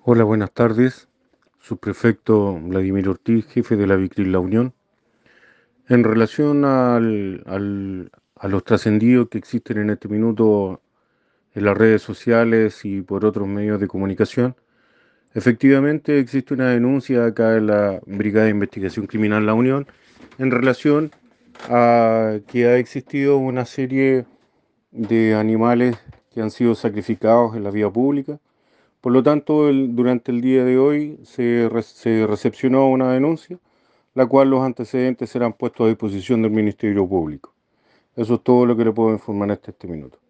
Hola, buenas tardes. Subprefecto Vladimir Ortiz, jefe de la Vicril La Unión. En relación a los trascendidos que existen en este minuto en las redes sociales y por otros medios de comunicación, efectivamente existe una denuncia acá en la Brigada de Investigación Criminal La Unión en relación a que ha existido una serie de animales que han sido sacrificados en la vía pública. Por lo tanto, durante el día de hoy se recepcionó una denuncia, la cual los antecedentes serán puestos a disposición del Ministerio Público. Eso es todo lo que le puedo informar hasta este minuto.